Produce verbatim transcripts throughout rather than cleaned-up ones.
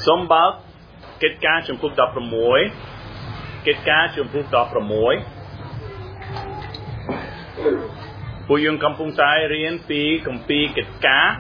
Some about get catch and put up from Moy, get catch and put up from Moy. Put young Kampung Syrian P, compete get cat.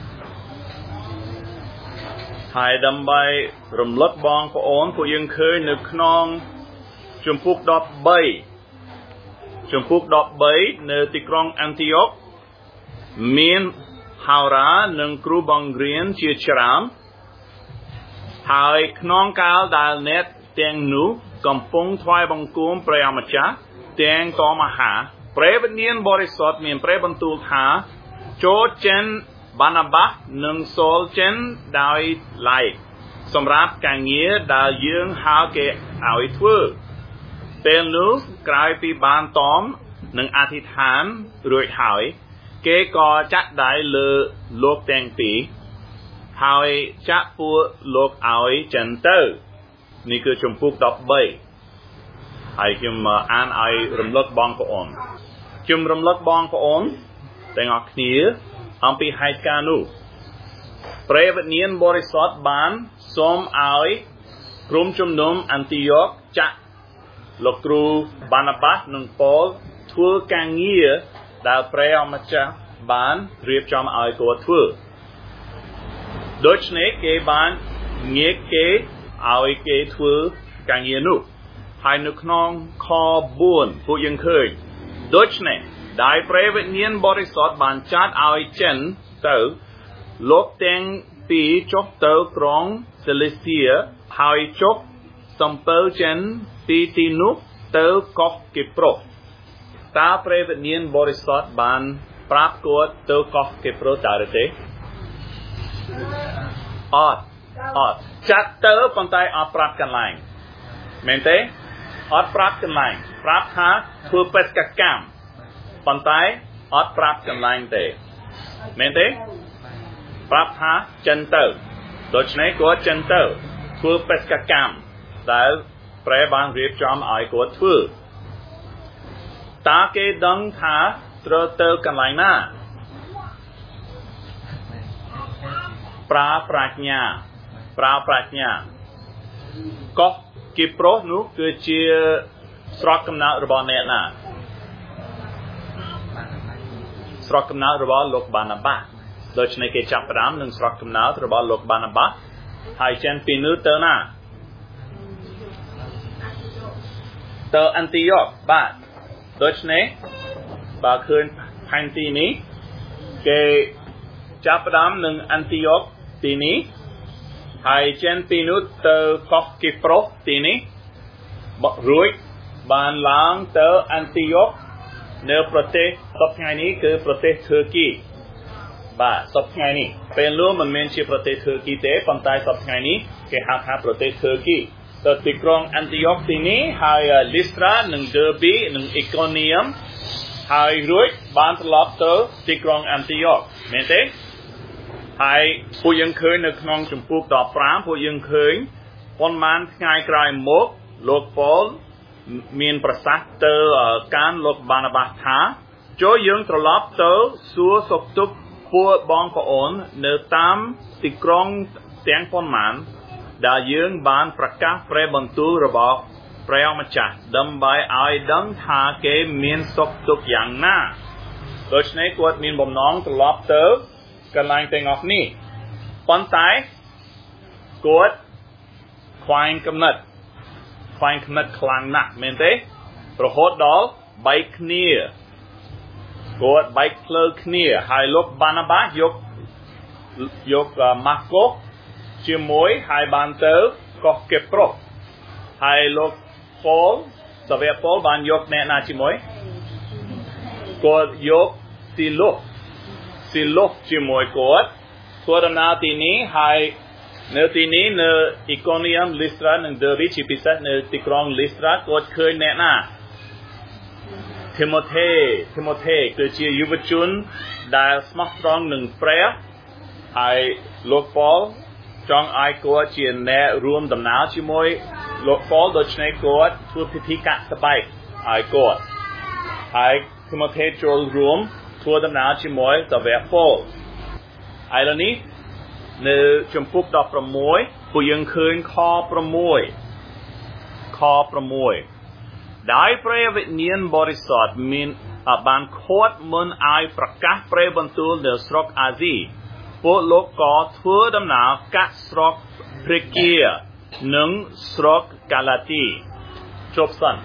Hide them by from Lot Bong for on, put young Kern, the Knong, Chumpuk dot bay. Chumpuk dot bay, the Tikrong Antioch. Mean Haura, Nung Kru Bongrian, Chicharam. Hai Knong Kal Dal Net, Tang Nu, Kampung Twai Bongkum, Preamacha, Tang Tomaha, Prevenian Borisot, mean Prebantul Ha, Cho Chen Banabach, Nung Sol Chen, Dai Lai. Some rap can year, Dal Yung How Ke Out Word. Tel Nu, Cry Pi Ban Tom, Nung Atit Han, Ruit Howie, Ke Ko Chat Dai Le Lok Tang Pi. Hai chap pua lok ai chân tơ ni cứ chum puk dot bay hai chum an ai rum lok bong ko on chum rum lok bong ko on teng ok khnia ampi hai kanu prevet nien borisot ban som ai krum chum nom Antioch cha lok kru Barnabas nung Paul thua kang ngia dal pre amacha ban riep chom ai ko thua Đôi này cái ban nghe cái ao cái thưa càng nhiều nụ hai nước non kho buồn phụ dân khơi đôi này đại private niên borisot ban chat ao chân tớ lốp tên pi chốc tớ krong celestia hai chốc sample chân pi tinu tớ kok kipro ta private niên borisot ban prap ko tớ kok kipro tarete Odd, odd. Chat tớ bằng tay odd prapกันlại. Mến thế? Odd prapกันlại. Prap ha thua pet cả cam. Bằng tay odd prapกันlại thế. Mến thế? Prap ha chân tớ. Đôi này có chân tớ. Thua pet cả cam. Tại pre ban riêng chom ai có thua. Ta cái đăng tha trơ tớกันlại na. Pra Prajna, Pra Prajna. Có Kipro nu cứ chia srok cầm nạo robot nè na. Srok cầm nạo robot lok Barnabas. Đôi này cái chắp ram nâng srok cầm nạo robot lok Barnabas. Hai chân pinu tơ na. Tơ Antioch ba. Đôi này bà khơi hành tì ní. Cái chắp ram nâng Antioch Tini, hai chen pinut tơ kok Kipro tini, ruột ban lang tơ Antioch, nêu prote sop ngày ní cứ prote Turkey, ba sop ngày ní, bên luôn mình men chỉ prote Turkey thế, phần tai sop ngày ní cái hạt hạt prote Turkey, tơ tikrong Antioch tini, hai Lystra, nung Derbe, nung Iconium, hai ruột ban lop tơ tikrong Antioch, men thế? Haiผู้ยังเคยในคลองจมพูกดอกพรามผู้ยังเคยวันมันง่ายกลายมกโลกฟอลมีนประสักเตอการโลกบานาบาธาโจยังตลอดเตอสัวสกตุกปัวบองกโอนเนื้อตามติกรองแตงพอนมันดายังบานประกาศเปรย์บรรทุระบอกเปรย์มาจากดำใบไอ้ดังทาเกมีนสกตุกอย่างหน้าโดยในกวดมีนบ่มน้องตลอดเตอกันลายเต็งออกนี่ปอนท้ายกดควายกำนัดควายกำนัดคลางหนักเมนเต้ประโคดดอลใบคเนียกดใบเคลคเนียไฮลกบานาบายกยกมาโกเชื่อมวยไฮบานเตอร์ก็เก็บโปรไฮลกฟอลสเวียฟอลบานยกแน่นาชิมวยกดยกซีลุสิลกจิมวยกดทัวร์นาทีนี้ให้เนื้อทีนี้เนื้ออีโคเนียมลิสตราหนึ่งเดอร์วิชิพิเศษเนื้อติกรองลิสตรากดเคยแน่นาทิโมเททิโมเทคือชื่อยุวชนได้สมัครตรองหนึ่งเปรี้ยให้โลกฟอลจองไอโกดเชียนแน่รวมดำน้ำจิมวยโลกฟอลโดยใช้กดทัวร์พิธีกะสบายไอโกดให้ทิโมเทโจลรวมทัวร์ดำน้ำชิมวยต่อเวฟโฟไอ้เหล่านี้ในจมพุกดอกประมวยពួកយើងឃើញខប្រមួយខប្រមួយដោយព្រះវិញ្ញាណបរិសុទ្ធមានបានខត់មុនឲ្យប្រកាសព្រះបន្ទូលនៅស្រុកអាស៊ីពួកលោកក៏ធ្វើដំណើរកាត់ស្រុកព្រីគីនិងស្រុកកាឡាទីជប់សិន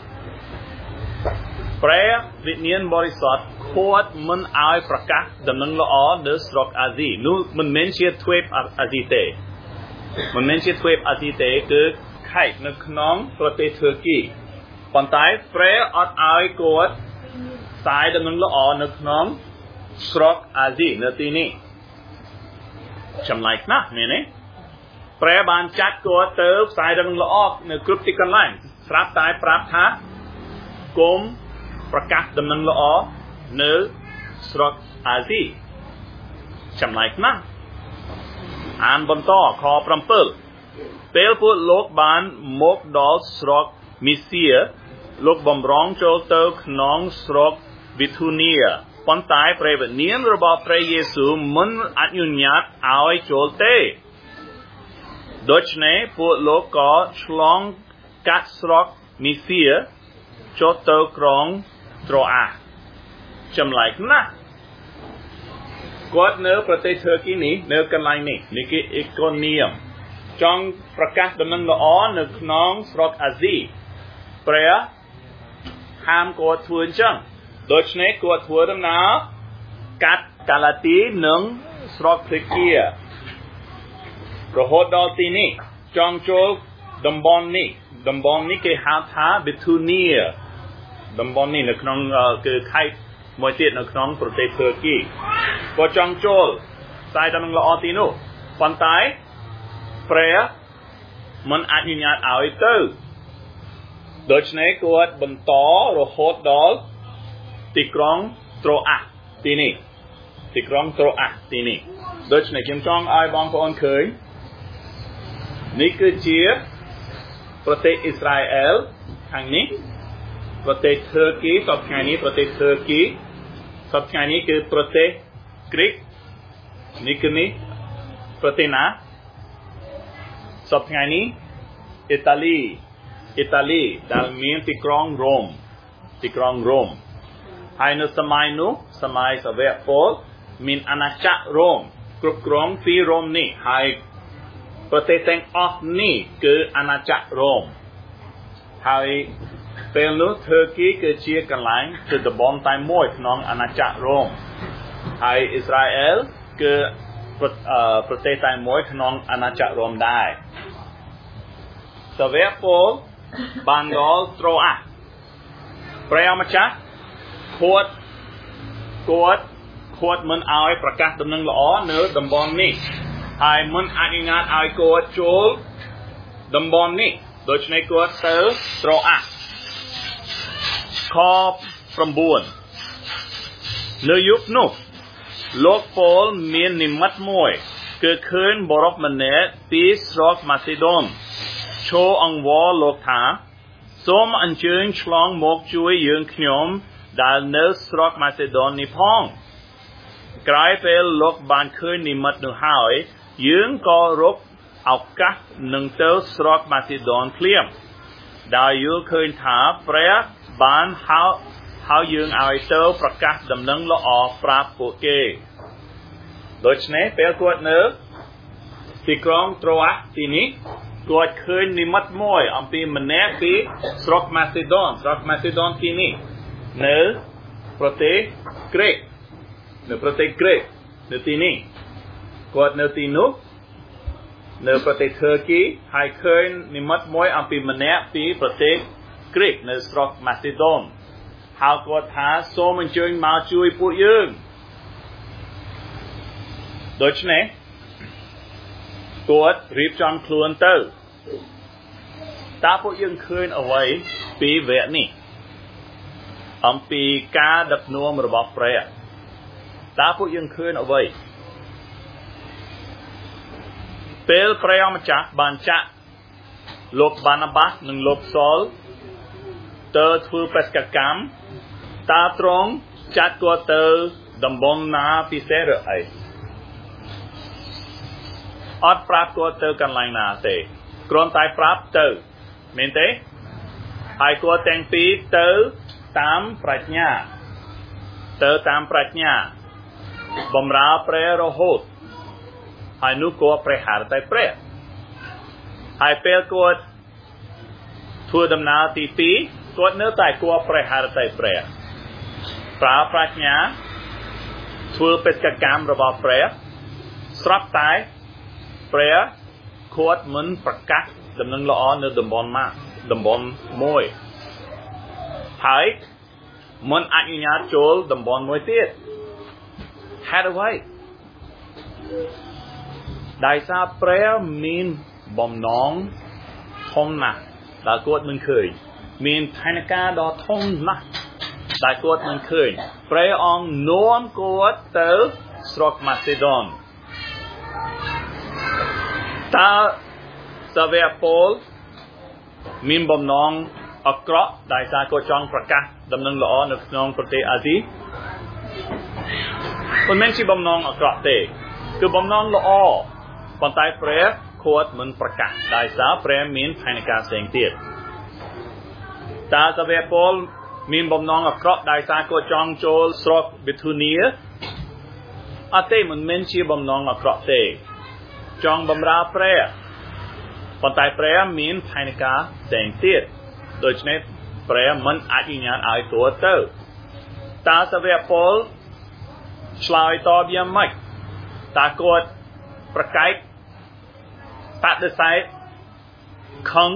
ព្រះវិញ្ញាណបរិសុទ្ធខត់មុនឲ្យប្រកាសដំណឹងល្អនៅស្រុកអាស៊ីនោះមិនមែនជាទ្វីបអាស៊ីទេមិនមែនជាទ្វីបអាស៊ីទេគឺខេត្តនៅក្នុងប្រទេសធឺគីប៉ុន្តែព្រះអត់ឲ្យគាត់ផ្សាយដំណឹងល្អនៅក្នុងស្រុកអាស៊ីនៅទីនេះចម្លែកណាស់មែនទេព្រះបានចាត់គាត់ទៅផ្សាយដំណឹងល្អនៅគ្រប់ទីកន្លែងស្រាប់តែប្រាប់ថាគុំប្រកាសដំណឹងល្អនៅស្រុកអាស៊ីចម្លែកណាស់អានបន្តខប្រាំពីរពេលពួកលោកបានមកដល់ស្រុកមីសៀលោកបំរុងចូលទៅក្នុងស្រុកវីធូនីប៉ុន្តែព្រះវិញ្ញាណរបស់ព្រះយេស៊ូវមិនអនុញ្ញាតឲ្យចូលទេដូច្នេះពួកលោកក៏ឆ្លងកាត់ស្រុកមីសៀចូលទៅក្រុងត្រូអាចម្លែកណាស់គាត់នៅប្រទេសធឺគីនេះនៅកន្លែងនេះនេះគឺអេកូនៀមចង់ប្រកាសដំណឹងល្អនៅក្នុងស្រុកអាស៊ីព្រះហាមគាត់ធ្វើអញ្ចឹងដូច្នេះគាត់ធ្វើដំណើរកាត់កាឡាទីនិងស្រុកព្រីគីរហូតដល់ទីនេះចង់ចូលតំបន់នេះតំបន់នេះគេហៅថាប៊ីធូនីតំបន់នេះនៅក្នុងគឺខេត្តមួយទៀតនៅក្នុងប្រទេសធឺគីក៏ចង់ចូលផ្សាយដំណឹងល្អទីនោះប៉ុន្តែព្រះមិនអនុញ្ញាតឲ្យទៅដូច្នេះគាត់បន្តរហូតដល់ទីក្រុងត្រូអាទីនេះទីក្រុងត្រូអាទីនេះដូច្នេះខ្ញុំចង់ឲ្យបងប្អូនឃើញនេះគឺជាប្រទេសអ៊ីស្រាអែលខាងនេះប្រទេសធឺគីសពថ្ងៃនេះប្រទេសធឺគីសពថ្ងៃនេះគឺប្រទេសក្រិកនេះគឺនេះប្រទេសណាសពថ្ងៃនេះអ៊ីតាលីអ៊ីតាលីដែលមានទីក្រុងរ៉ូមទីក្រុងរ៉ូមហើយនៅសម័យនោះសម័យសាវកពលមានអាណាចក្ររ៉ូមគ្រប់គ្រងពីរ៉ូមនេះហើយប្រទេសទាំងអស់នេះគឺអាណាចក្ររ៉ូមហើយពេលនោះធឺគីគឺជាកន្លែងគឺតំបន់តែមួយក្នុងអាណាចក្ររ៉ូមហើយអ៊ីស្រាអែលគឺប្រទេសតែមួយក្នុងអាណាចក្ររ៉ូមដែរសាវកពលបានដល់ត្រូអាព្រះម្ចាស់គាត់គាត់គាត់មិនឲ្យប្រកាសដំណឹងល្អនៅតំបន់នេះហើយមិនអនុញ្ញាតឲ្យគាត់ចូលតំបន់នេះដូច្នេះគាត់ទៅត្រូអាខប្រាំបួននៅយុគនោះលោកប៉ូលមាននិមិត្តមួយគឺឃើញបរិបម្នាក់ពីស្រុកម៉ាស៊ីដូនចូលអង្វរលោកថាសូមអញ្ជើញឆ្លងមកជួយយើងខ្ញុំដែលនៅស្រុកម៉ាស៊ីដូននេះផងក្រោយពេលលោកបានឃើញនិមិត្តនោះហើយយើងក៏រកឱកាសនឹងទៅស្រុកម៉ាស៊ីដូនភ្លាមដោយយល់ឃើញថាព្រះបានហៅហៅយើងឲ្យទៅប្រកាសដំណឹងល្អប្រាប់ពួកគេដូច្នេះពេលគាត់នៅទីក្រុងត្រូអាទីនេះគាត់ឃើញនិមិត្តមួយអំពីម្នាក់ពីស្រុកម៉ាស៊ីដូនស្រុកម៉ាស៊ីដូនទីនេះនៅប្រទេសក្រិកនៅប្រទេសក្រិកនៅទីនេះគាត់នៅទីនោះនៅប្រទេសធឺគីហើយឃើញនិមិត្តមួយអំពីម្នាក់ពីប្រទេសក្រិកនៅស្រុកម៉ាស៊ីដូនហៅគាត់ថាសូមអញ្ជើញមកជួយពួកយើងដូច្នេះគាត់រៀបចំខ្លួនទៅតើពួកយើងឃើញអ្វីពីវគ្គនេះអំពីការដឹកនាំរបស់ព្រះតើពួកយើងឃើញអ្វីពេលព្រះម្ចាស់បានចាក់លោកបាណាបាសនិងលោកសលទៅធ្វើបេសកកម្មតើទ្រង់ចាត់គាត់ទៅតំបន់ណាពិសេសឬអីអត់ប្រាប់គាត់ទៅកន្លែងណាទេគ្រាន់តែប្រាប់ទៅមែនទេហើយគាត់ទាំងពីរទៅតាមប្រាជ្ញាទៅតាមប្រាជ្ញាបំរើព្រះរហូតហើយនោះគាត់ព្រះハរតែព្រះហើយពេលគាត់ធ្វើដំណើរទីពីរគាត់នៅតែគាត់ព្រះハរតែព្រះប្រើប្រាជ្ញាធ្វើបេសកកម្មរបស់ព្រះស្រាប់តែព្រះគាត់មិនប្រកាសដំណឹងល្អនៅតំបន់មកតំបន់មួយហើយមិនអនុញ្ញាតចូលតំបន់មួយទៀតហេតុអ្វីដោយសារព្រះមានបំណងធំណាស់ដែលគាត់មិនឃើញមានផែនការដ៏ធំណាស់ដែលគាត់មិនឃើញព្រះអង្គនាំគាត់ទៅស្រុកម៉ាសេដូនតើសាវកប៉ូលមានបំណងអាក្រក់ដោយសារគាត់ចង់ប្រកាសដំណឹងល្អនៅក្នុងប្រទេសអាស៊ីមិនមែនជាបំណងអាក្រក់ទេគឺបំណងល្អប៉ុន្តែព្រះគាត់មិនប្រកាសដោយសារព្រះមានផែនការផ្សេងទៀតតើសាវកប៉ូលមានបំណងអាក្រក់ដោយសារគាត់ចង់ចូលស្រុកបេធូនីអត់ទេមិនមែនជាបំណងអាក្រក់ទេចង់បម្រើព្រះប៉ុន្តែព្រះមានផែនការផ្សេងទៀតដូច្នេះព្រះមិនអនុញ្ញាតឲ្យគាត់ទៅតើសាវកប៉ូលឆ្លើយតបយ៉ាងម៉េចតើគាត់ប្រកែកបដិសេធខឹង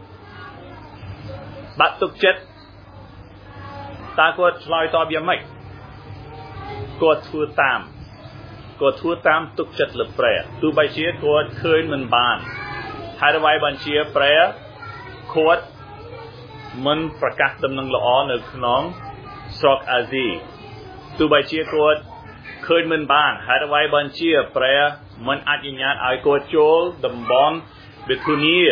បាក់ទុកចិត្តតើគាត់ឆ្លើយតបយ៉ាងម៉េចគាត់ធ្វើតាមគាត់ធ្វើតាមទុកចិត្តលើព្រះទោះបីជាគាត់ឃើញមិនបានហើយអ្វីបានជាព្រះគាត់មិនប្រកាសដំណឹងល្អនៅក្នុងស្រុកអាស៊ីទោះបីជាគាត់ឃើញមិនបានហើយអ្វីបានជាព្រះមិនអនុញ្ញាតឲ្យគាត់ចូលតំបន់បេធូនី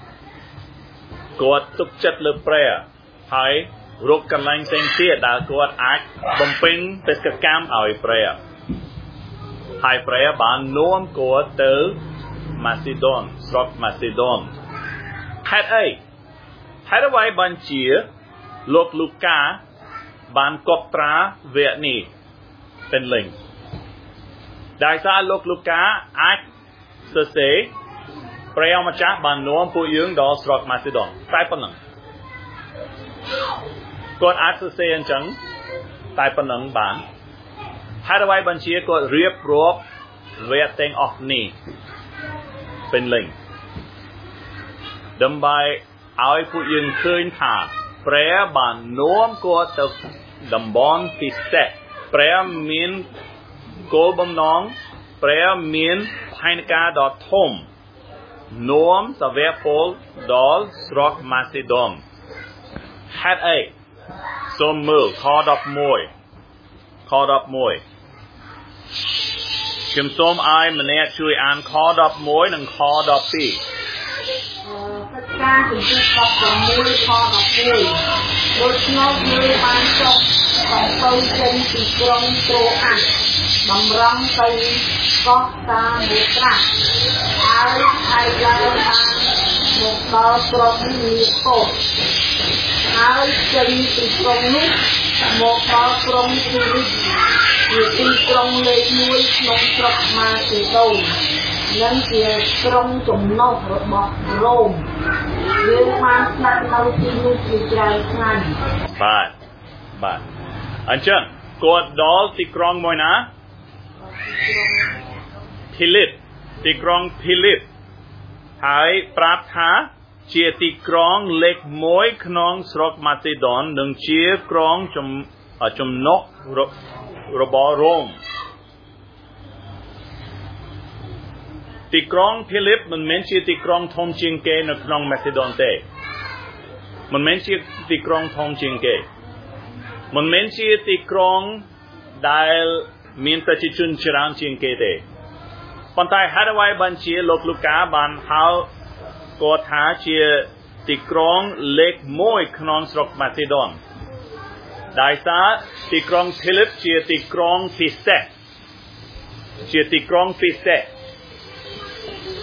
គាត់ទុកចិត្តលើព្រះហើយរកកន្លែងផ្សេងទៀតដែលគាត់អាចបំពេញបេសកកម្មឲ្យព្រះហើយព្រះបាននាំគាត់ទៅម៉ាសេដូនស្រុកម៉ាសេដូនហេតុអីហេតុអ្វីបានជាលោកលូកាបានកត់ត្រាវគ្គនេះเป็นลิงដោយសារលោកលូកាអាចសរសេរព្រះម្ចាស់បាននាំពួកយើងដល់ស្រុកម៉ាសេដូនតែប៉ុណ្ណឹងគាត់អាចសរសេរអញ្ចឹងតែប៉ុណ្ណឹងបានហើយអ្វីបានជាគាត់រៀបរាប់វគ្គទាំងអស់នេះเป็นลิงដើម្បីឲ្យពួកយើងឃើញថាព្រះបាននាំគាត់ទៅតំបន់ពិសេសព្រះមានគោលបំណងព្រះមានផែនការដ៏ធំនាំសាវកប៉ូលដល់ស្រុកម៉ាសេដូនហេតុអីសូមមើលខដប់មួយខដប់មួយខ្ញុំសូមឲ្យម្នាក់ជួយអានខដប់មួយនិងខដប់ពីរកិច្ចការជំពូកដប់មួយខដប់មួយដូច្នោះយើងបានចុះកំពៅចេញពីក្រុងត្រូអាសបំរុងទៅកោះសាមុត្រាហើយហើយឡើងបានមកដល់ក្រុងនីកូហើយចេញពីក្រុងនោះមកដល់ក្រុងទូរីជាទីក្រុងលេខមួយក្នុងស្រុកម៉ាសេដូននិងជាក្រុងចំណុះរបស់រ៉ូមយើងបានស្នាក់នៅទីនោះជាច្រើនថ្ងៃបាទបាទអញ្ចឹងគាត់ដល់ទីក្រុងមួយណាភីលីបទីក្រុងភីលីបហើយប្រាប់ថាជាទីក្រុងលេខមួយក្នុងស្រុកម៉ាសេដូននិងជាក្រុងចំណុះរបស់រ៉ូមទីក្រុងភីលីបមិនមែនជាទីក្រុងធំជាងគេនៅក្នុងម៉ាសេដូនទេមិនមែនជាទីក្រុងធំជាងគេមិនមែនជាទីក្រុងដែលមានប្រជាជនច្រើនជាងគេទេប៉ុន្តែហេតុអ្វីបានជាលោកលូកាបានហៅគាត់ថាជាទីក្រុងលេខមួយក្នុងស្រុកម៉ាសេដូនដោយសារទីក្រុងភីលីបជាទីក្រុងពិសេសជាទីក្រុងពិសេស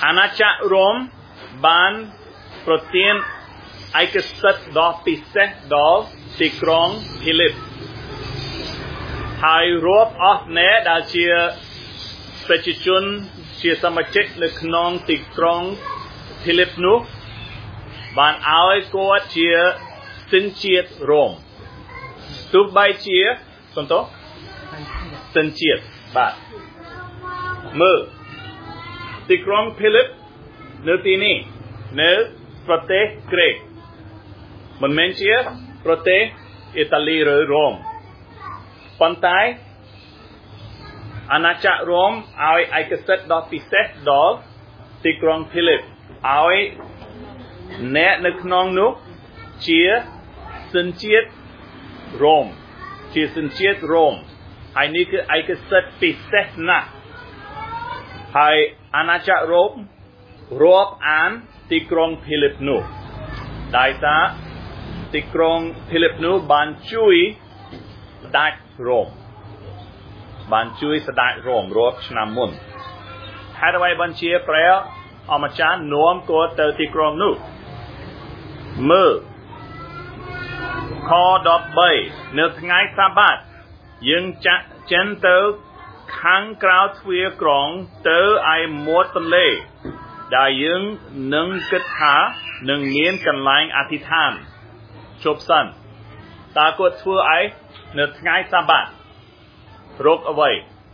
អាណាចក្ររ៉ូមបានប្រទានឯកសិទ្ធិដ៏ពិសេសដល់ទីក្រុងភីលីបហើយរាប់អស់អ្នកដែលជាប្រជាជនជាសមាជិកនៅក្នុងទីក្រុងភីលីបនោះបានឲ្យគាត់ជាសញ្ជាតិរ៉ូមទោះបីជាសំទោសញ្ជាតិបាទមើលទីក្រុងភីលីបនៅទីនេះនៅប្រទេសក្រិកមិនមែនជាប្រទេសអ៊ីតាលីឬរ៉ូមប៉ុន្តែអាណាចក្ររ៉ូមឲ្យឯកសិទ្ធិដ៏ពិសេសដល់ទីក្រុងភីលីបឲ្យអ្នកនៅក្នុងនោះជាសញ្ជាតិរ៉ូមជាសញ្ជាតិរ៉ូមហើយនេះគឺឯកសិទ្ធិពិសេសណាស់ហើយអាណាចក្ររ៉ូមរាប់អានទីក្រុងភីលីបនោះដោយសារទីក្រុងភីលីបនោះបានជួយស្ដេចរ៉ូមបានជួយស្ដេចរ៉ូមរាប់ឆ្នាំមុនហើយអ្វីបានជាព្រះអម្ចាស់នាំគាត់ទៅទីក្រុងនោះមើលខដប់បីនៅថ្ងៃសាបាតយើងចាក់ចេញទៅខាងក្រៅទ្វារក្រុងទៅឯមាត់ទន្លេដែលយើងនឹងគិតថានឹងមានកន្លែងអធិដ្ឋានជប់សិនតើគាត់ធ្វើអីនៅថ្ងៃសាបាតរកអ្វី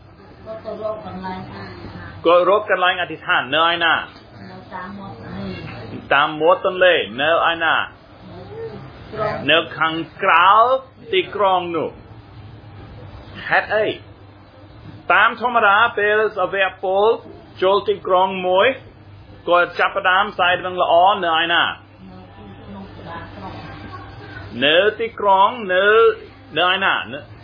គាត់រកកន្លែងអធិដ្ឋាននៅឯណាតាមមាត់ទន្លេនៅឯណានៅខាងក្រៅទីក្រុងនោះហេតុអីតាមធម្មតាពេលសាវកពលចូលទីក្រុងមួយគាត់ចាប់ផ្ដើមផ្សាយនឹងល្អនៅឯណានៅទីក្រុងនៅនៅឯណា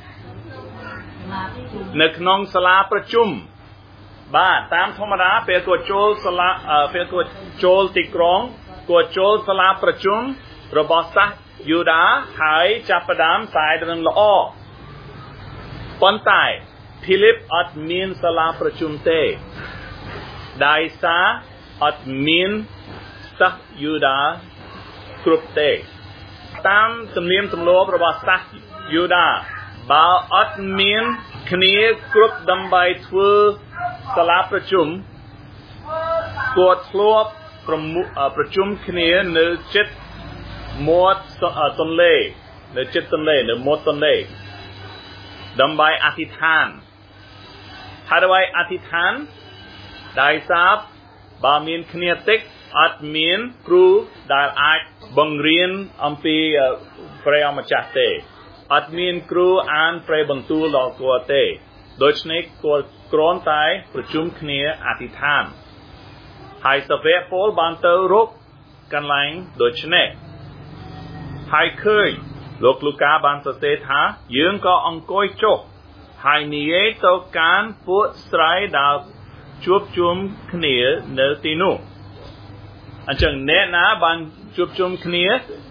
នៅក្នុងសាលាប្រជុំបាទតាមធម្មតាពេលគាត់ចូលសាលាពេលគាត់ចូលទីក្រុងគាត់ចូលសាលាប្រជុំរបស់សាសយូដាហើយចាប់ផ្ដើមផ្សាយនឹងល្អប៉ុន្តែភីលីបអត់មានសាលាប្រជុំទេដោយសារអត់មានសាសយូដាគ្រប់ទេតាមទំនៀមទម្លាប់របស់សាសយូដាបើអត់មានគ្នាគ្រប់ដើម្បីធ្វើសាលាប្រជុំគាត់ធ្លាប់ប្រជុំគ្នានៅជិតមាត់ទន្លេនៅជិតទន្លេនៅមាត់ទន្លេដើម្បីអធិដ្ឋានហើយដើម្បីអធិដ្ឋានដោយសារបើមានគ្នាតិចអត់មានគ្រូដែលអាចបង្រៀនអំពីព្រះអម្ចាស់ទេអត់មានគ្រូអានព្រះបន្ទូលដល់គាត់ទេដូច្នេះគាត់គ្រាន់តែប្រជុំគ្នាអធិដ្ឋានហើយសាវកពលបានទៅរកកន្លែងដូចនេះហើយឃើញលោកលូកាបានសរសេរថាយើងក៏អង្គុយចុះហើយនិយាយទៅកាន់ពួកស្រីដែលជួបជុំគ្នានៅទីនោះអញ្ចឹងអ្នកណាបានជួបជុំគ្នា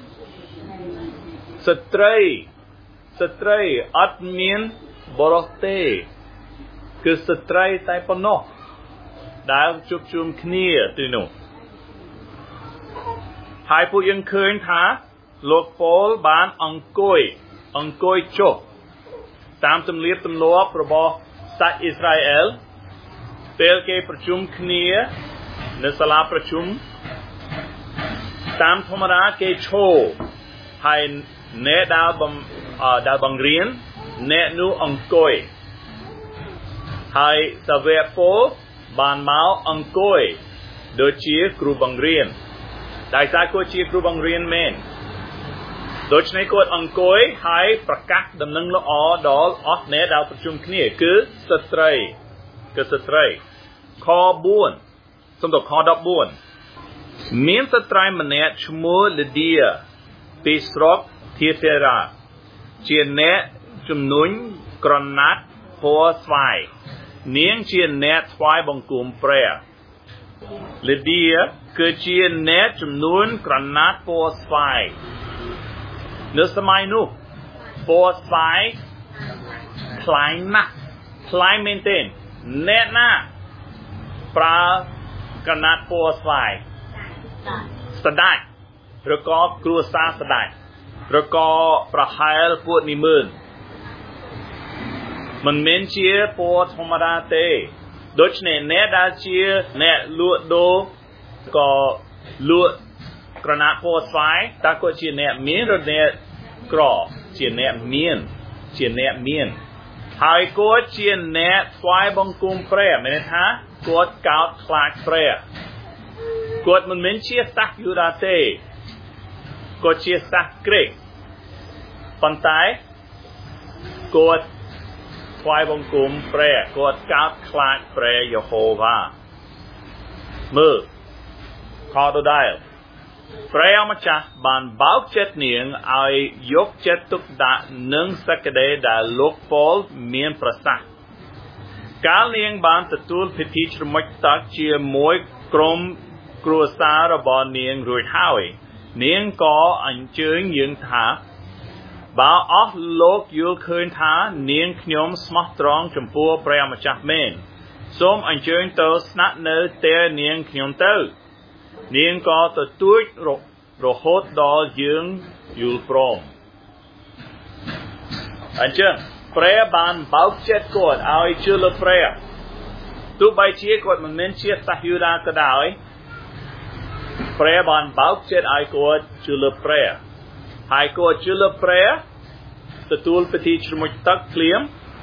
ស្ត្រីស្ត្រីអត់មានបរិសុទ្ធទេគឺស្ត្រីតែប៉ុណ្ណោះដែលជួបជុំគ្នាទីនោះហើយពួកយើងឃើញថាលោកប៉ូលបានអង្គុយអង្គុយចុះតាមទំនៀមទម្លាប់របស់សាសអ៊ីស្រាអែលពេលគេប្រជុំគ្នានៅសាលាប្រជុំតាមធម្មតាគេឈរហើយអ្នកដែលដែលបង្រៀនអ្នកនោះអង្គុយហើយសាវកពលបានមកអង្គុយដូចជាគ្រូបង្រៀនដោយសារគាត់ជាគ្រូបង្រៀនមែនដូច្នេះគាត់អង្គុយហើយប្រកាសដំណឹងល្អដល់អស់អ្នកដែលប្រជុំគ្នាគឺស្ត្រីគឺស្ត្រីខបួនសំដៅខដប់បួនមានស្ត្រីម្នាក់ឈ្មោះលីឌីពីស្រុកធីធេរ៉ាជាអ្នកជំនួញក្រណាត់ពណ៌ស្វាយនាងជាអ្នកថ្វាយបង្គំព្រះលីឌីគឺជាអ្នកជំនួញក្រណាត់ពណ៌ស្វាយនៅសម័យនោះពណ៌ស្វាយថ្លៃណាស់ថ្លៃមែនទែនអ្នកណាប្រើពកណាត់ពោស្វាយស្ដាច់ឬក៏គ្រួសារស្ដាច់ឬក៏ប្រហែលពួកនិមឺនមិនមែនជាពោធម្មតាទេដូច្នេះអ្នកដែលជាអ្នកលក់ដូរក៏លក់ក្រណាត់ពោស្វាយតើគាត់ជាអ្នកមានឬអ្នកក្រជាអ្នកមានជាអ្នកមានហើយគាត់ជាអ្នកថ្វាយបង្គំព្រះមានន័យថាគាត់កោតខ្លាចព្រះគាត់មិនមែនជាសាសយូដាទេគាត់ជាសាសក្រិកប៉ុន្តែគាត់ថ្វាយបង្គំព្រះគាត់កោតខ្លាចព្រះយេហូវ៉ាមើលខដដែលព្រះម្ចាស់បានបើកចិត្តនាងឲ្យយកចិត្តទុកដាក់នឹងសក្តិដែលលោកប៉ូលមានប្រសាសន៍កាលនាងបានទទួលពិធីជ្រមុជទឹកជាមួយក្រុមគ្រួសាររបស់នាងរួចហើយនាងក៏អញ្ជើញយើងថាបើអស់លោកយល់ឃើញថានាងខ្ញុំស្មោះត្រង់ចំពោះព្រះម្ចាស់មែនសូមអញ្ជើញទៅស្នាក់នៅផ្ទះនាងខ្ញុំទៅនាងក៏ទទូចរហូតដល់យើងយល់ព្រមអញ្ចឹងព្រះបានបើកចិត្តគាត់ឲ្យជឿលើព្រះទោះបីជាគាត់មិនមែនជាសាសយូដាក៏ដោយព្រះបានបើកចិត្តឲ្យគាត់ជឿលើព្រះហើយគាត់ជឿលើព្រះទទួលពិធីជ្រមុជទឹកភ្លាម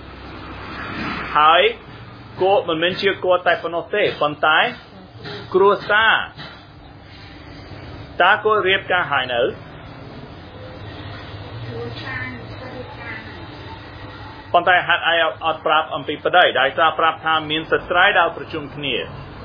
ហើយគាត់មិនមែនជាគាត់តែប៉ុណ្ណោះទេប៉ុន្តែគ្រួសារតើគាត់រៀបការហើយនៅប៉ុន្តែហេតុអីអត់ប្រាប់អំពីប្តីដែលថាប្រាប់ថាមានស្ត្រីដែលប្រជុំគ្នា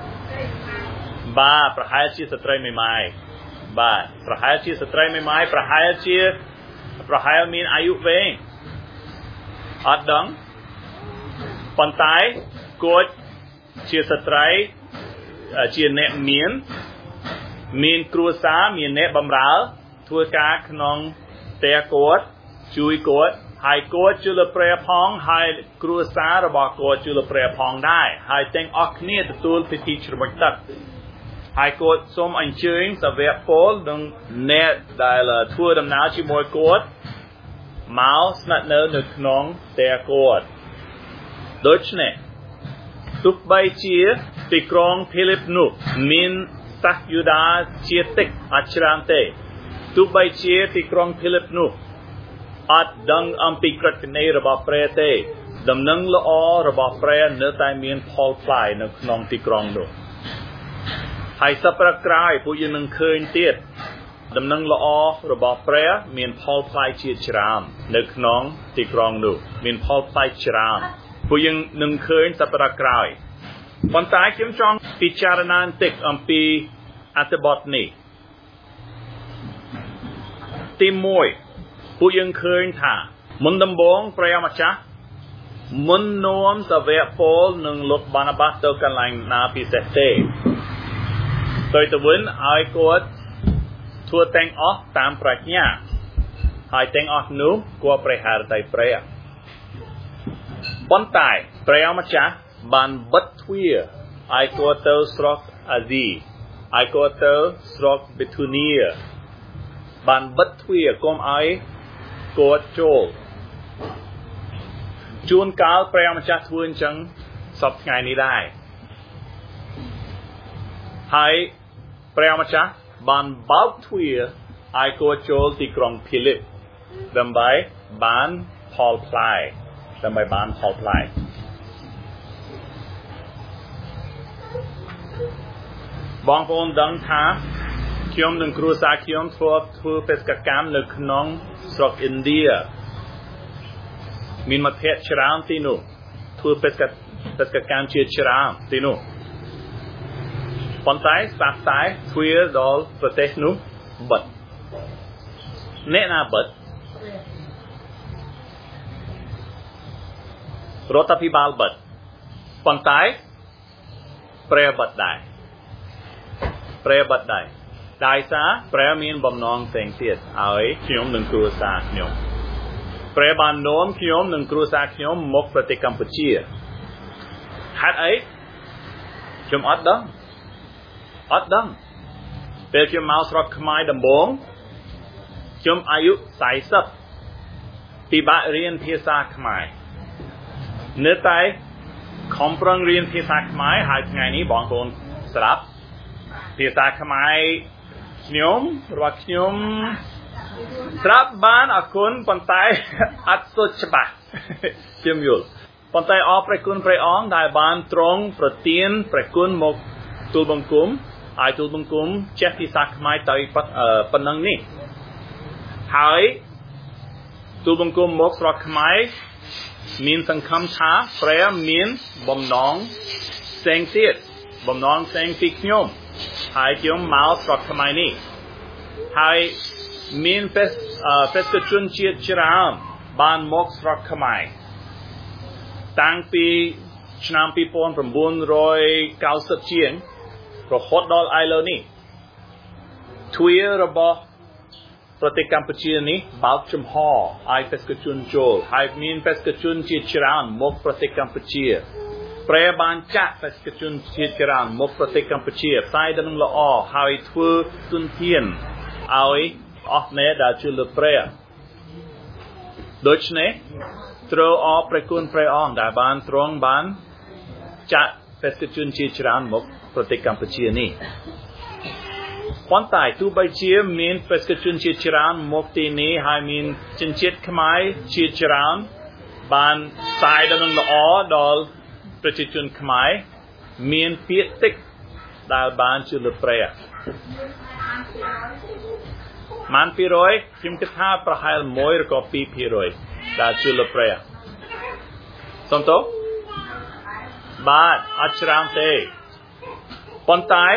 បាទប្រហែលជាស្ត្រីមេម៉ាយបាទប្រហែលជាស្ត្រីមេម៉ាយប្រហែលជាប្រហែលមានអាយុវែងអត់ដឹងប៉ុន្តែគាត់ជាស្ត្រីជាអ្នកមានមានគ្រួសារមានអ្នកបម្រើធ្វើការក្នុងផ្ទះគាត់ជួយគាត់ហើយគាត់ជឿលើព្រះផងហើយគ្រួសាររបស់គាត់ជឿលើព្រះផងដែរហើយទាំងអស់គ្នាទទួលពិធីជ្រមុជទឹកហើយគាត់សូមអញ្ជើញសាវកប៉ូលនិងអ្នកដែលធ្វើដំណើរជាមួយគាត់មកស្នាក់នៅនៅក្នុងផ្ទះគាត់ដូច្នេះទោះបីជាទីក្រុងភីលីបនោះមានសាសយូដាជាតិចអត់ច្រើនទេទោះបីជាទីក្រុងភីលីបនោះអត់ដឹងអំពីក្រឹតវិន័យរបស់ព្រះទេដំណឹងល្អរបស់ព្រះនៅតែមានផលផ្លែនៅក្នុងទីក្រុងនោះហើយសប្តាហ៍ក្រោយពួកយើងនឹងឃើញទៀតដំណឹងល្អរបស់ព្រះមានផលផ្លែជាច្រើននៅក្នុងទីក្រុងនោះមានផលផ្លែច្រើនពួកយើងនឹងឃើញសប្តាហ៍ក្រោយប៉ុន្តែខ្ញុំចង់ពិចារណាបន្តិចអំពីអត្ថបទនេះទីមួយពួកយើងឃើញថាមុនដំបូងព្រះម្ចាស់មុននាំសាវកប៉ូលនិងលោកបាណាបាសទៅកន្លែងណាពិសេសទេដោយទៅវិញឲ្យគាត់ធ្វើទាំងអស់តាមប្រាជ្ញាហើយទាំងអស់នោះគាត់ព្រះハរតីព្រះប៉ុន្តែព្រះម្ចាស់បានបិទទ្វារឲ្យគាត់ទៅស្រុកអាស៊ីឲ្យគាត់ទៅស្រុកបេធូនីបានបិទទ្វារកុំឲ្យគាត់ចូលជួនកាលព្រះម្ចាស់ធ្វើអញ្ចឹងសពថ្ងៃនេះដែរហើយព្រះម្ចាស់បានបើកទ្វារឲ្យគាត់ចូលទីក្រុងភីលីបដើម្បីបានផលផ្លែដើម្បីបានផលផ្លែបងប្អូនដឹងថាខ្ញុំនិងគ្រួសារខ្ញុំធ្វើធ្វើបេសកកម្មនៅក្នុងស្រុកឥណ្ឌាមានមិត្តភក្តិច្រើនទីនោះធ្វើបេសកបេសកកម្មជាច្រើនទីនោះប៉ុន្តែស្ដាប់តែទ្វារដល់ប្រទេសនោះបិទអ្នកណាបិទរដ្ឋាភិបាលបិទប៉ុន្តែព្រះបិទដែរព្រះបិទដែរដោយសារព្រះមានបំណងផ្សេងទៀតឲ្យខ្ញុំនិងគ្រួសារខ្ញុំព្រះបាននាំខ្ញុំនិងគ្រួសារខ្ញុំមកប្រទេសកម្ពុជាហេតុអីខ្ញុំអត់ដឹងอดดังពេលខ្ញុំមកស្រុកខ្មែរដំបូងខ្ញុំអាយុสี่สิบពិបាករៀនភាសាខ្មែរនៅតែខំប្រឹងរៀនភាសាខ្មែរហើយថ្ងៃនេះបងប្អូនស្រាប់ភាសាខ្មែរខ្ញុំរបស់ខ្ញុំស្រាប់បានអរគុណប៉ុន្តែអត់សូវច្បាស់ខ្ញុំយល់ប៉ុន្តែអរព្រះគុណព្រះអង្គដែលបានទ្រង់ប្រទានព្រះគុណមកទូលបង្គំហើយទូលបង្គំចេះភាសាខ្មែរទៅប៉ុណ្ណឹងនេះហើយទូលបង្គំមកស្រុកខ្មែរមានសង្ឃឹមថាព្រះមានបំណងផ្សេងទៀតបំណងផ្សេងពីខ្ញុំហើយខ្ញុំមកស្រុកខ្មែរនេះហើយមានបេសបេសកជនជាតិច្រើនបានមកស្រុកខ្មែរតាំងពីឆ្នាំtwo thousand nine hundred ninetyជាងរហូតដល់ឥឡូវនេះទ្វាររបស់ប្រទេសកម្ពុជានេះបើកចំហឲ្យបេសកជនចូលហើយមានបេសកជនជាតិច្រើនមកប្រទេសកម្ពុជាព្រះបានចាក់បេសកជនជាតិច្រើនមកប្រទេសកម្ពុជាផ្សាយដំណឹងល្អហើយធ្វើទុនធានឲ្យអស់អ្នកដែលជឿលើព្រះដូច្នេះត្រូវអរព្រះគុណព្រះអង្គដែលបានទ្រង់បានចាក់បេសកជនជាតិច្រើនមកប្រទេសកម្ពុជានេះប៉ុន្តែទោះបីជាមានបេសកជនជាតិច្រើនមកទីនេះហើយមានជនជាតិខ្មែរជាតិច្រើនបានផ្សាយដំណឹងល្អដល់ប្រជាជនខ្មែរមានពាក្យតិចដែលបានជឿលើព្រះបានtwo percentខ្ញុំគិតថាប្រហែលoneឬក៏two percentដែលជឿលើព្រះសំទោសបាទអត់ច្រើនទេប៉ុន្តែ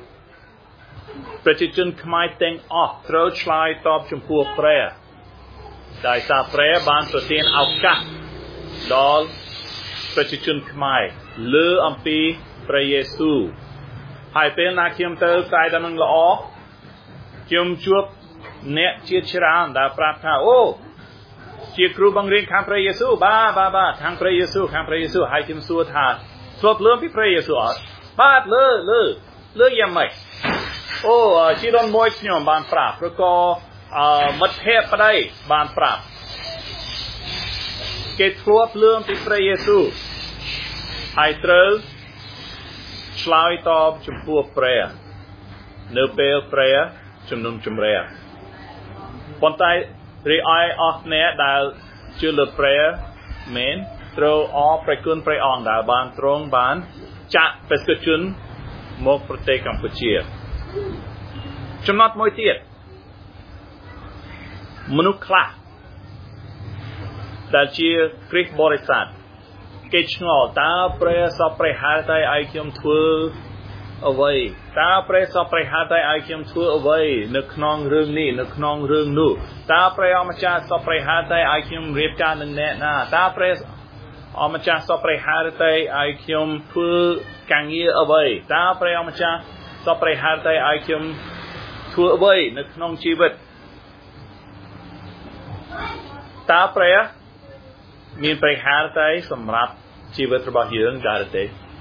ប្រជាជនខ្មែរទាំងអស់ត្រូវឆ្លើយតបចំពោះព្រះដោយសារព្រះបានប្រទានឱកាសដល់ប្រជាជនខ្មែរលើអំពីព្រះយេស៊ូវហើយពេលណាខ្ញុំទៅផ្សាយដំណឹងល្អខ្ញុំជួបអ្នកជាច្រើនដែលប្រាប់ថាអូជាគ្រូបង្រៀនខាងព្រះយេស៊ូវបាទបាទបាទខាងព្រះយេស៊ូវខាងព្រះយេស៊ូវហើយខ្ញុំសួរថាស្លុតលឿនពីព្រះយេស៊ូវអត់បាទលើលើលើយ៉ាងម៉េចអូជីដូនមួយខ្ញុំបានប្រាប់ឬក៏មិត្តភក្តិប្តីបានប្រាប់គេធ្លាប់លឿនពីព្រះយេស៊ូវហើយត្រូវឆ្លើយតបចំពោះព្រះនៅពេលព្រះជំនុំជម្រះប៉ុន្តែរីឯអស់អ្នកដែលជឿលើព្រះមែនត្រូវអរព្រះគុណព្រះអង្គដែលបានទ្រង់បានចាក់បេសកជនមកប្រទេសកម្ពុជាចំណុចមួយទៀតមនុស្សខ្លះដែលជាគ្រិស្តបរិស័ទគេឆ្ងល់តើព្រះសពព្រះហៅតែឲ្យខ្ញុំធ្វើអ្វីតើព្រះសពព្រះហៅតែឲ្យខ្ញុំធ្វើអ្វីនៅក្នុងរឿងនេះនៅក្នុងរឿងនោះតើព្រះអម្ចាស់សពព្រះហៅតែឲ្យខ្ញុំរៀបការនឹងអ្នកណាតើព្រះអម្ចាស់សពព្រះហៅតែឲ្យខ្ញុំធ្វើការងារអ្វីតើព្រះអម្ចាស់សពព្រះហៅតែឲ្យខ្ញុំធ្វើអ្វីនៅក្នុងជីវិតតើព្រះមានព្រះហៅតែសម្រាប់ជីវិតរបស់យើងដែរទេ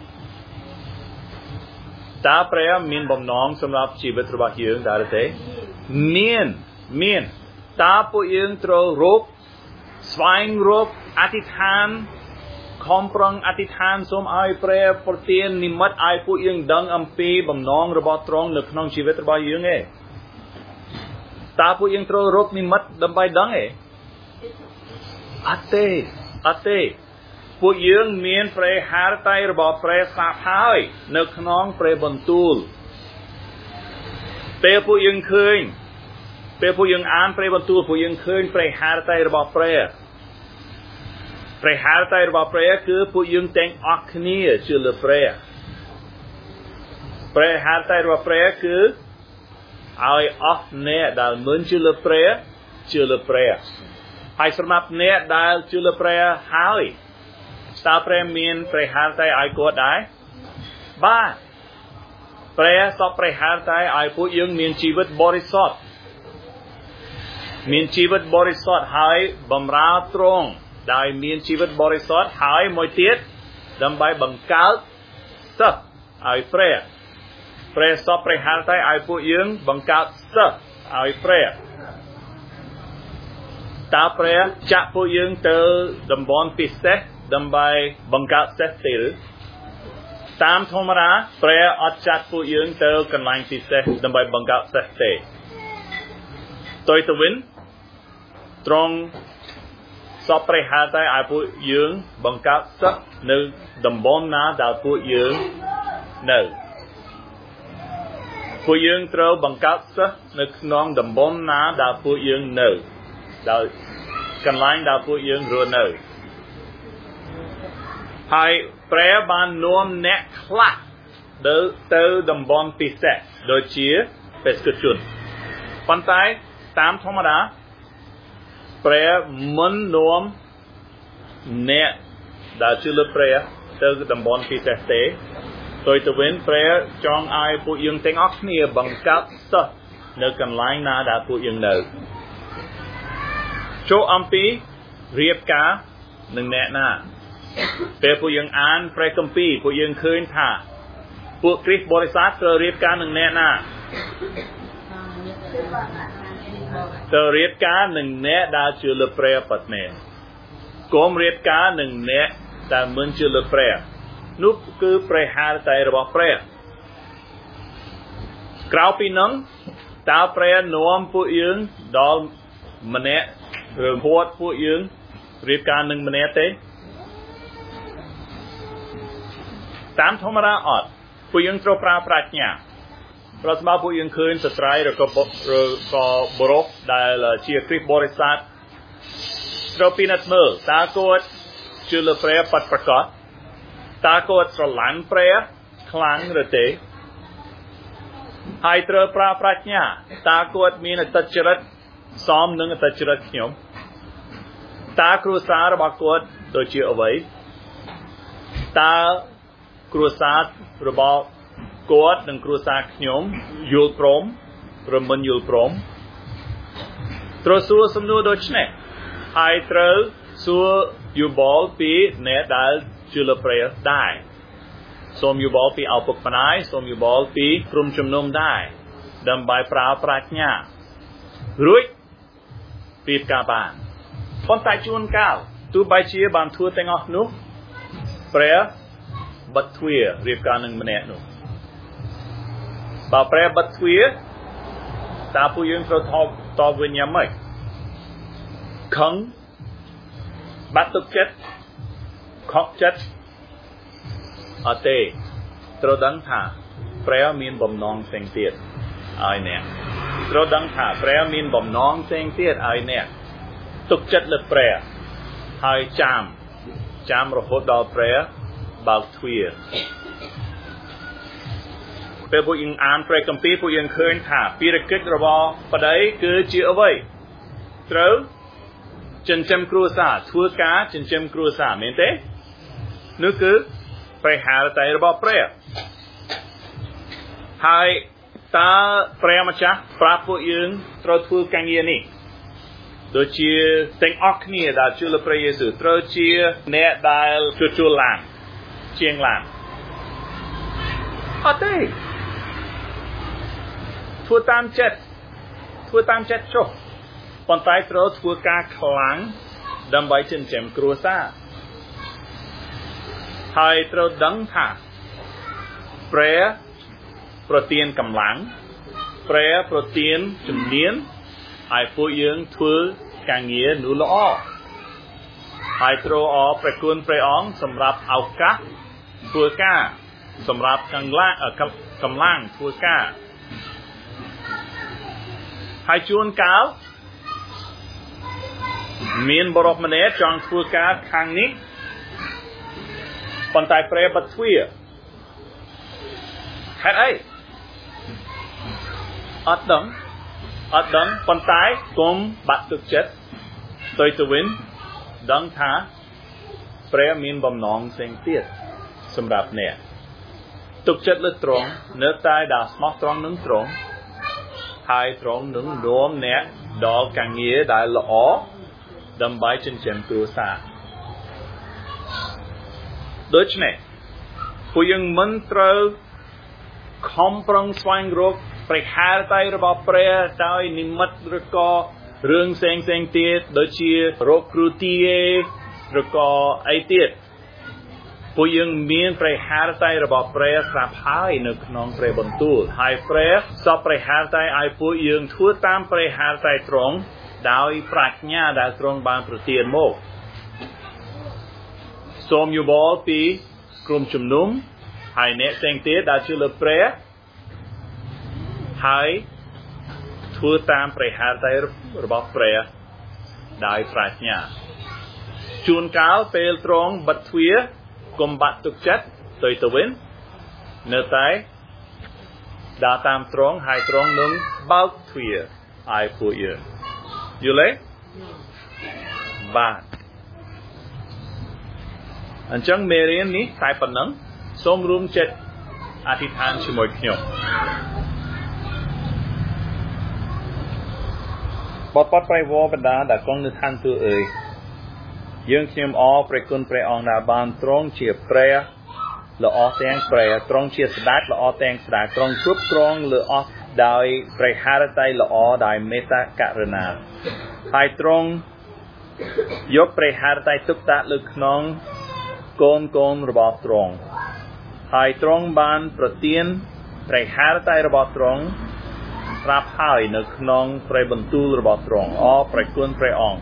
តើព្រះមានបំណងសម្រាប់ជីវិតរបស់យើងដែរទេមានមានតើពួកយើងត្រូវរកស្វែងរកអធិដ្ឋានខំប្រឹងអធិដ្ឋានសូមឲ្យព្រះប្រទាននិមិត្តឲ្យពួកយើងដឹងអំពីបំណងរបស់ទ្រង់នៅក្នុងជីវិតរបស់យើងឯងតើពួកយើងត្រូវរកនិមិត្តដើម្បីដឹងឯងអត់ទេអត់ទេពួកយើងមានព្រះハរតៃរបស់ព្រះស្រាប់ហើយនៅក្នុងព្រះបន្ទូលពេលពួកយើងឃើញពេលពួកយើងអានព្រះបន្ទូលពួកយើងឃើញព្រះハរតៃរបស់ព្រះព្រះハរតៃរបស់ព្រះគឺពួកយើងទាំងអស់គ្នាជឿលើព្រះព្រះハរតៃរបស់ព្រះគឺឲ្យអស់អ្នកដែលមិនជឿលើព្រះជឿលើព្រះហើយសម្រាប់អ្នកដែលជឿលើព្រះហើយតើព្រះមានព្រះハរតៃឲ្យគាត់ដែរបាទព្រះសពព្រះハរតៃឲ្យពួកយើងមានជីវិតបរិសុទ្ធមានជីវិតបរិសុទ្ធហើយបំរើទ្រង់ដោយមានជីវិតបរិសុទ្ធហើយមួយទៀតដើម្បីបង្កើតសិទ្ធឲ្យព្រះហព្រះសពព្រះហាលតែឲ្យពួកយើងបង្កើតសិស្សឲ្យព្រះតើព្រះចាក់ពួកយើងទៅតំបន់ពិសេសដើម្បីបង្កើតសិស្សទេឬតាមធម្មតាព្រះអត់ចាត់ពួកយើងទៅកន្លែងពិសេសដើម្បីបង្កើតសិស្សទេតើទៅវិញត្រង់សពព្រះហាលតែឲ្យពួកយើងបង្កើតសិស្សនៅតំបន់ណាដែលពួកយើងនៅពួកយើងត្រូវបង្កើតសិស្សនៅក្នុងតំបន់ណាដែលពួកយើងនៅដែលកន្លែងដែលពួកយើងរស់នៅហើយព្រះបាននាំអ្នកខ្លះទៅទៅតំបន់ពិសេសដូចជាបេសកជនប៉ុន្តែតាមធម្មតាព្រះមិននាំអ្នកដែលជឿលើព្រះទៅតំបន់ពិសេសទេទៅទៅវិញព្រះចង់ឲ្យពួកយើងទាំងអស់គ្នាបង្កើតសិស្សនៅកន្លែងណាដែលពួកយើងនៅចូលអំពីរៀបការនឹងអ្នកណាពេលពួកយើងអានព្រះគម្ពីរពួកយើងឃើញថាពួកគ្រីស្ទបរិស័ទត្រូវរៀបការនឹងអ្នកណាត្រូវរៀបការនឹងអ្នកដែលជឿលើព្រះពិតមែនកុំរៀបការនឹងអ្នកដែលមិនជឿលើព្រះនោះគឺព្រះហាលតែរបស់ព្រះក្រៅពីនោះតើព្រះនាំពួកយើងដល់ម្នាក់ឬហួតពួកយើងរៀបការនឹងម្នាក់ទេតាមធម្មតាអត់ពួកយើងត្រូវប្រើប្រាជ្ញាប្រសិនបើពួកយើងឃើញស្ត្រីឬក៏ក៏បុរសដែលជាគ្រីស្ទបរិស័ទត្រូវពិនិត្យមើលតើគាត់ជឿលើព្រះពិតប្រាកដតើគាត់ស្រឡាញ់ព្រះខ្លាំងឬទេហើយត្រូវប្រើប្រាជ្ញាតើគាត់មានអត្តចរិតសមនឹងអត្តចរិតខ្ញុំតើគ្រួសាររបស់គាត់ដូចជាអ្វីតើគ្រួសាររបស់គាត់និងគ្រួសារខ្ញុំយល់ព្រមឬមិនយល់ព្រមត្រូវសួរសំណួរដូចនេះហើយត្រូវសួរយោបល់ពីអ្នកដែលជឿលើព្រះដែរសូមយោបល់ពីឪពុកម្ដាយសូមយោបល់ពីក្រុមជំនុំដែរដើម្បីប្រើប្រាជ្ញារួចពីការបានប៉ុន្តែជួនកាលទោះបីជាបានធ្វើទាំងអស់នោះព្រះបិទទ្វាររៀបការនឹងម្នាក់នោះបើព្រះបិទទ្វារតើពួកយើងត្រូវតបវិញយ៉ាងម៉េចខឹងបាត់ទឹកចិត្តខកចិត្តអត់ទេត្រូវដឹងថាព្រះមានបំណងផ្សេងទៀតឲ្យអ្នកត្រូវដឹងថាព្រះមានបំណងផ្សេងទៀតឲ្យអ្នកទុកចិត្តលើព្រះហើយចាំចាំរហូតដល់ព្រះបើកទ្វារពេលពួកយើងអានព្រះគម្ពីរពួកយើងឃើញថាភារកិច្ចរបស់ប្តីគឺជាអ្វីត្រូវចិញ្ចឹមគ្រួសារធ្វើការចិញ្ចឹមគ្រួសារមែនទេនោះគឺព្រះហាលតែរបស់ព្រះហើយតើព្រះម្ចាស់ប្រាប់ពួកយើងត្រូវធ្វើការងារនេះដូចជាទាំងអស់គ្នាដែលជឿលើព្រះយេស៊ូវត្រូវជាអ្នកដែលទទួលឡានជាងឡានអត់ទេធ្វើតាមចិត្តធ្វើតាមចិត្តចុះប៉ុន្តែត្រូវធ្វើការខ្លាំងដើម្បីចិញ្ចឹមគ្រួសារហើយត្រូវដឹងថាព្រះប្រទានកម្លាំងព្រះប្រទានជំនាញឲ្យពួកយើងធ្វើការងារនោះល្អហើយត្រូវអរព្រះគុណព្រះអង្គសម្រាប់ឱកាសធ្វើការសម្រាប់កម្លាំងកម្លាំងធ្វើការហើយជួនកាលមានបរិបម្នាក់ចង់ធ្វើការខាងនេះប៉ុន្តែព្រះបិទទ្វារហេតុអីអត់ដឹងអត់ដឹងប៉ុន្តែកុំបាក់ទឹកចិត្តទៅទៅវិញដឹងថាព្រះមានបំណងផ្សេងទៀតសម្រាប់អ្នកទុកចិត្តលើត្រង់នៅតែដល់ស្មោះត្រង់នឹងត្រង់ហើយត្រង់នឹងនាំអ្នកដល់ការងារដែលល្អដើម្បីចិញ្ចឹមគ្រួសារដូច្នេះពួកយើងមិនត្រូវខំប្រឹងស្វែងរកព្រះハរតៃរបស់ព្រះដោយនិមិត្តឬក៏រឿងផ្សេងផ្សេងទៀតដូចជារោគគ្រូទាឬក៏អីទៀតពួកយើងមានព្រះハរតៃរបស់ព្រះស្រាប់ហើយនៅក្នុងព្រះបន្ទូលហើយព្រះសពព្រះハរតៃឲ្យពួកយើងធ្វើតាមព្រះハរតៃត្រង់ដោយប្រាជ្ញាដែលទ្រង់បានប្រទានមកសូមយោបល់ពីក្រុមជំនុំហើយអ្នកផ្សេងទៀតដែលជឿលើព្រះហើយធ្វើតាមព្រះハរតៃរបស់ព្រះដោយប្រាជ្ញាជួនកាលពេលទ្រង់បិទទ្វារកុំបាក់ទុកចិត្តទៅទៅវិញនៅតែដើរតាមទ្រង់ហើយទ្រង់នឹងបើកទ្វារឲ្យពួកយើងយល់ទេបាទអញ្ចឹងមេរៀននេះតែប៉ុណ្ណឹងសូមរួមចិត្តអធិដ្ឋានជាមួយខ្ញុំបបប្រៃវរបដាដែលគង់នៅឋានទូអើយយើងខ្ញុំអរព្រះគុណព្រះអង្គដែលបានទ្រង់ជាព្រះល្អទាំងព្រះទ្រង់ជាស្ដេចល្អទាំងស្ដេចទ្រង់គ្រប់គ្រងលើអស់ដោយព្រះハរតៃល្អដោយមេត្តាករុណាហើយទ្រង់យកព្រះハរតៃទុកដាក់លើក្នុងកូនកូនរបស់ទ្រង់ហើយទ្រង់បានប្រទានព្រះハរតៃរបស់ទ្រង់ប្រាប់ហើយនៅក្នុងព្រះបន្ទូលរបស់ទ្រង់អរព្រះគុណព្រះអង្គ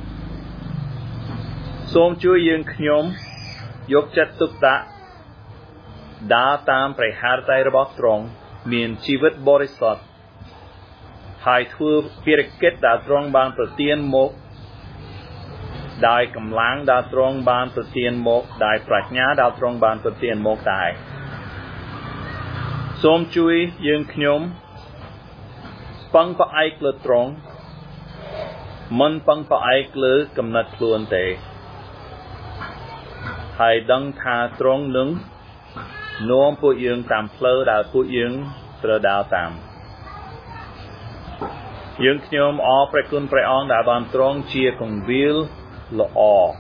សូមជួយយើងខ្ញុំយកចិត្តទុកដាក់ដើរតាមព្រះハរតៃរបស់ទ្រង់មានជីវិតបរិសុទ្ធហើយធ្វើភារកិច្ចដែលទ្រង់បានប្រទានមកដោយកម្លាំងដែលទ្រង់បានប្រទានមកដោយប្រាជ្ញាដែលទ្រង់បានប្រទានមកដែរសូមជួយយើងខ្ញុំពឹងផ្អែកលើទ្រង់មិនពឹងផ្អែកលើកំណត់ខ្លួនទេហើយដឹងថាទ្រង់នឹងនាំពួកយើងតាមផ្លូវដែលពួកយើងត្រូវដើរតាមយើងខ្ញុំអរព្រះគុណព្រះអង្គដែលបានទ្រង់ជាគង្វាលល្អ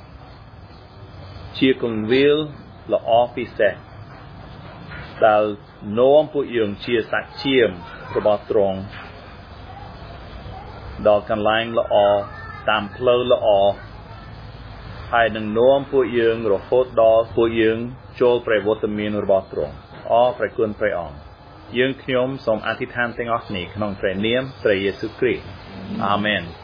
ជាគង្វាលល្អពិសេសដែលនាំពួកយើងជាសាច់ឈាមរបស់ទ្រង់ដល់កន្លែងល្អតាមផ្លូវល្អហើយនឹងនាំពួកយើងរហូតដល់ពួកយើងចូលព្រះវត្តមានរបស់ទ្រង់អរព្រះគុណព្រះអង្គយើងខ្ញុំសូមអធិដ្ឋានទាំងអស់គ្នាក្នុងព្រះនាមព្រះយេស៊ូវគ្រីស្ទអាមែន